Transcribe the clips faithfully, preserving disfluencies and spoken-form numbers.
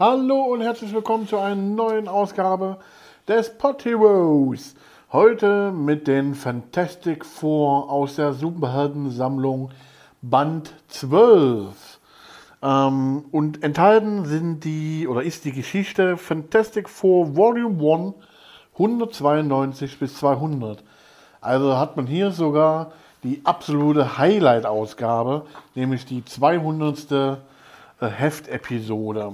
Hallo und herzlich willkommen zu einer neuen Ausgabe des Pod Heroes. Heute mit den Fantastic Four aus der Superhelden-Sammlung Band zwölf. Ähm, und enthalten sind die, oder ist die Geschichte Fantastic Four Volume eins, hundertzweiundneunzig bis zweihundert. Also hat man hier sogar die absolute Highlight-Ausgabe, nämlich die zweihundertste Heftepisode.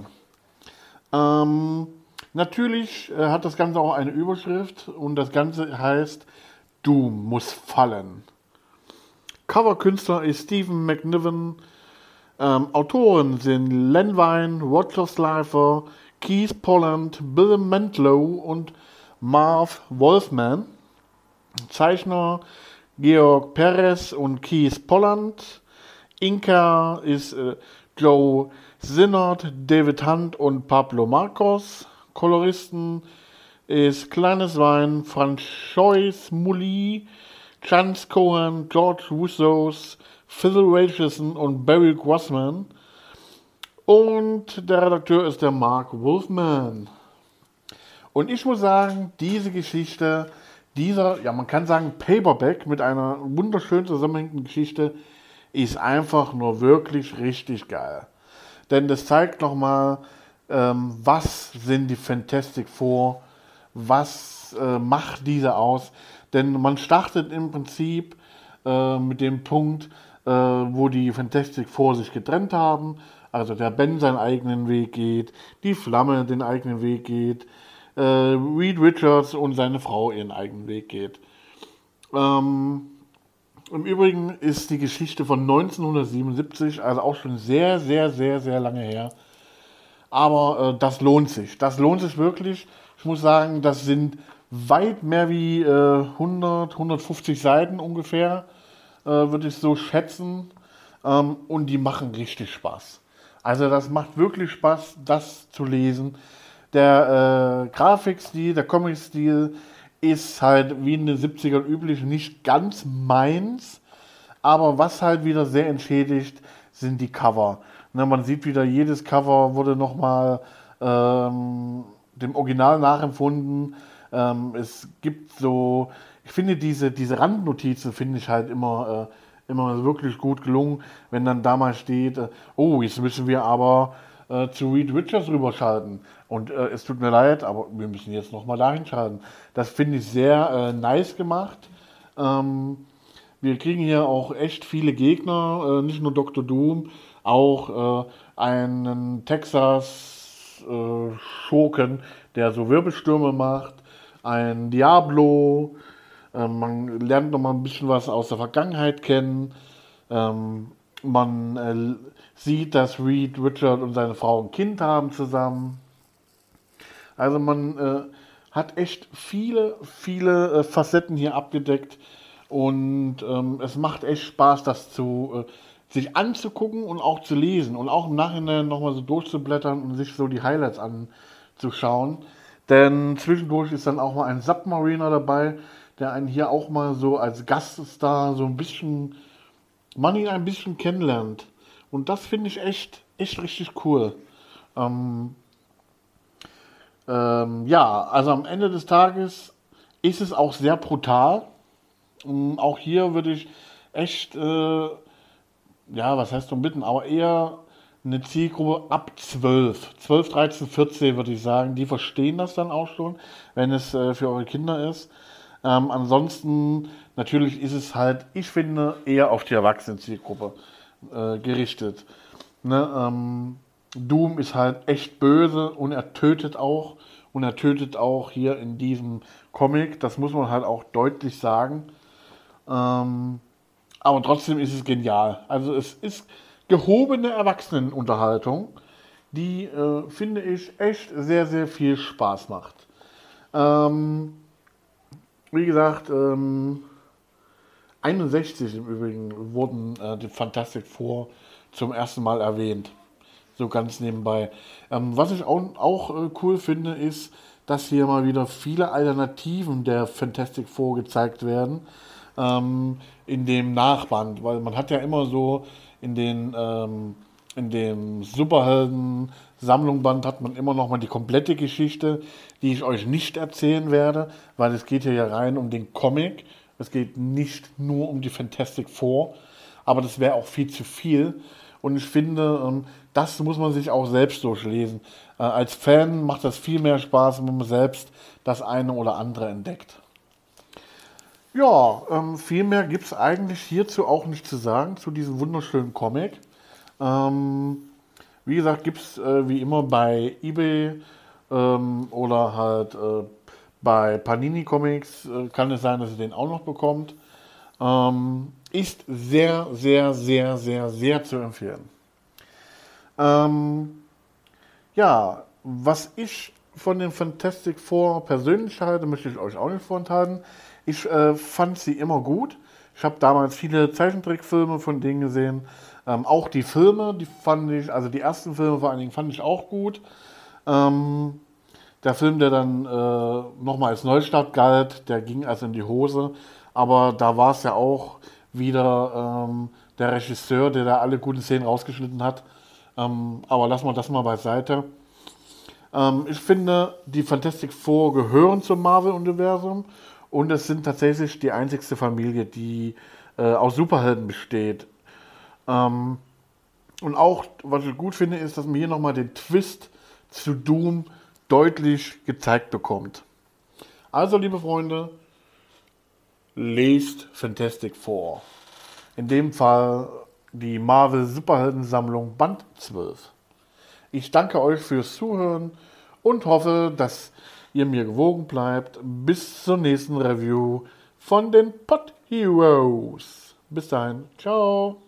Ähm, natürlich äh, hat das Ganze auch eine Überschrift und das Ganze heißt Doom muss fallen. Coverkünstler ist Stephen McNiven. Ähm, Autoren sind Len Wein, Roger Slifer, Keith Polland, Bill Mantlo und Marv Wolfman. Zeichner Georg Perez und Keith Polland. Inker ist äh, Joe Sinnert, David Hunt und Pablo Marcos. Koloristen ist Kleines Wein, Francois Mouly, Chance Cohen, George Russos, Phil Richardson und Barry Grossman. Und der Redakteur ist der Mark Wolfman. Und ich muss sagen, diese Geschichte, dieser, ja man kann sagen Paperback mit einer wunderschön zusammenhängenden Geschichte, ist einfach nur wirklich richtig geil. Denn das zeigt nochmal, ähm, was sind die Fantastic Four, was äh, macht diese aus. Denn man startet im Prinzip äh, mit dem Punkt, äh, wo die Fantastic Four sich getrennt haben. Also der Ben seinen eigenen Weg geht, die Flamme den eigenen Weg geht, äh, Reed Richards und seine Frau ihren eigenen Weg geht. Ähm, Im Übrigen ist die Geschichte von neunzehnhundertsiebenundsiebzig, also auch schon sehr, sehr, sehr, sehr lange her. Aber äh, das lohnt sich. Das lohnt sich wirklich. Ich muss sagen, das sind weit mehr wie äh, hundert, hundertfünfzig Seiten ungefähr, äh, würde ich so schätzen. Ähm, und die machen richtig Spaß. Also das macht wirklich Spaß, das zu lesen. Der äh, Grafikstil, der Comicstil ist halt wie in den siebzigern üblich nicht ganz meins, aber was halt wieder sehr entschädigt, sind die Cover. Ne, man sieht wieder, jedes Cover wurde nochmal ähm, dem Original nachempfunden. Ähm, es gibt so, ich finde diese, diese Randnotizen finde ich halt immer, äh, immer wirklich gut gelungen, wenn dann da mal steht, äh, oh, jetzt müssen wir aber äh, zu Reed Richards rüberschalten. Und äh, es tut mir leid, aber wir müssen jetzt nochmal dahin schalten. Das finde ich sehr äh, nice gemacht. Ähm, wir kriegen hier auch echt viele Gegner, äh, nicht nur Doktor Doom, auch äh, einen Texas-Schurken, äh, der so Wirbelstürme macht, ein Diablo. Äh, man lernt nochmal ein bisschen was aus der Vergangenheit kennen. Ähm, man äh, sieht, dass Reed Richards und seine Frau ein Kind haben zusammen. Also man äh, hat echt viele, viele äh, Facetten hier abgedeckt und ähm, es macht echt Spaß, das zu äh, sich anzugucken und auch zu lesen und auch im Nachhinein nochmal so durchzublättern und sich so die Highlights anzuschauen. Denn zwischendurch ist dann auch mal ein Submariner dabei, der einen hier auch mal so als Gaststar so ein bisschen, man ihn ein bisschen kennenlernt. Und das finde ich echt, echt richtig cool. Ähm, Ähm, ja, also am Ende des Tages ist es auch sehr brutal. Ähm, auch hier würde ich echt, äh, ja, was heißt um bitten, aber eher eine Zielgruppe ab zwölf, zwölf, dreizehn, vierzehn würde ich sagen, die verstehen das dann auch schon, wenn es äh, für eure Kinder ist. Ähm, ansonsten, natürlich ist es halt, ich finde, eher auf die Erwachsenen-Zielgruppe äh, gerichtet. Ne, ähm, Doom ist halt echt böse und er tötet auch. Und er tötet auch hier in diesem Comic. Das muss man halt auch deutlich sagen. Ähm, aber trotzdem ist es genial. Also es ist gehobene Erwachsenenunterhaltung, die, äh, finde ich, echt sehr, sehr viel Spaß macht. Ähm, wie gesagt, ähm, einundsechzig im Übrigen wurden äh, die Fantastic Four zum ersten Mal erwähnt. So ganz nebenbei. Ähm, was ich auch, auch äh, cool finde, ist, dass hier mal wieder viele Alternativen der Fantastic Four gezeigt werden ähm, in dem Nachband, weil man hat ja immer so in den ähm, in dem Superhelden-Sammlung-Band hat man immer noch mal die komplette Geschichte, die ich euch nicht erzählen werde, weil es geht hier ja rein um den Comic. Es geht nicht nur um die Fantastic Four, aber das wäre auch viel zu viel. Und ich finde, ähm, das muss man sich auch selbst durchlesen. Äh, als Fan macht das viel mehr Spaß, wenn man selbst das eine oder andere entdeckt. Ja, ähm, viel mehr gibt es eigentlich hierzu auch nicht zu sagen, zu diesem wunderschönen Comic. Ähm, wie gesagt, gibt es äh, wie immer bei eBay ähm, oder halt äh, bei Panini Comics, äh, kann es sein, dass ihr den auch noch bekommt. Ähm, ist sehr, sehr, sehr, sehr, sehr zu empfehlen. Ähm, ja, was ich von den Fantastic Four persönlich halte, möchte ich euch auch nicht vorenthalten. Ich äh, fand sie immer gut. Ich habe damals viele Zeichentrickfilme von denen gesehen. Ähm, auch die Filme, die fand ich, also die ersten Filme vor allen Dingen fand ich auch gut. Ähm, der Film, der dann äh, nochmal als Neustart galt, der ging also in die Hose. Aber da war es ja auch wieder ähm, der Regisseur, der da alle guten Szenen rausgeschnitten hat. Ähm, aber lassen wir das mal beiseite. Ähm, ich finde, die Fantastic Four gehören zum Marvel-Universum und es sind tatsächlich die einzigste Familie, die äh, aus Superhelden besteht. Ähm, und auch, was ich gut finde, ist, dass man hier nochmal den Twist zu Doom deutlich gezeigt bekommt. Also, liebe Freunde, lest Fantastic Four. In dem Fall die Marvel Superheldensammlung Band zwölf. Ich danke euch fürs Zuhören und hoffe, dass ihr mir gewogen bleibt. Bis zur nächsten Review von den Pod Heroes. Bis dahin, ciao.